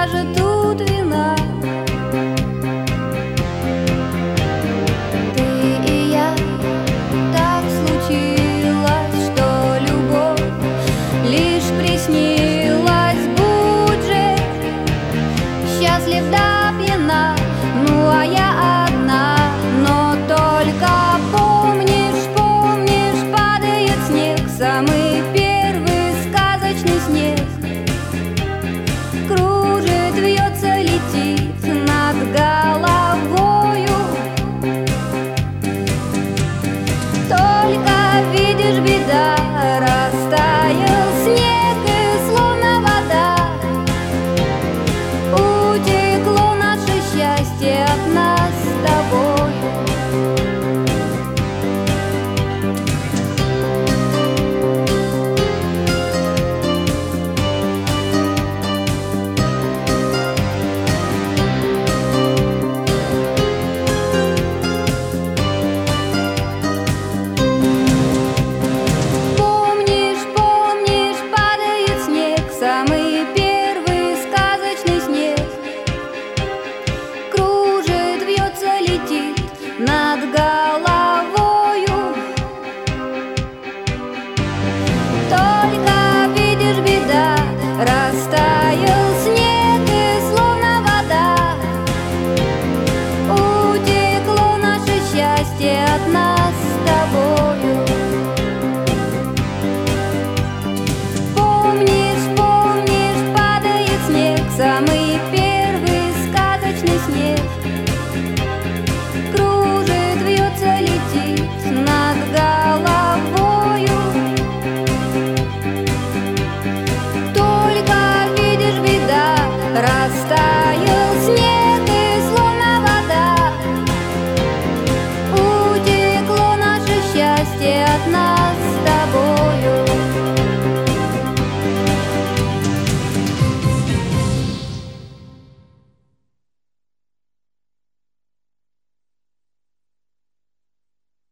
чья же тут вина? Ты и я, так случилось, что любовь лишь приснилась. Будь же счастлив до пьяна, ну а я одна. Но только помнишь, помнишь, падает снег, самый первый сказочный снег. Кружит, вьется, летит над головою. Только видишь, беда, растаял снег, и словно вода утекло наше счастье от нас с тобою. Самый первый сказочный снег. Кружит, вьется, летит над головою. Только видишь, беда, растаял снег, и словно вода утекло наше счастье от нас с тобою. Самый первый сказочный снег. Кружит, вьется, летит над головою. Только видишь, беда, растаял снег, и словно вода утекло наше счастье от нас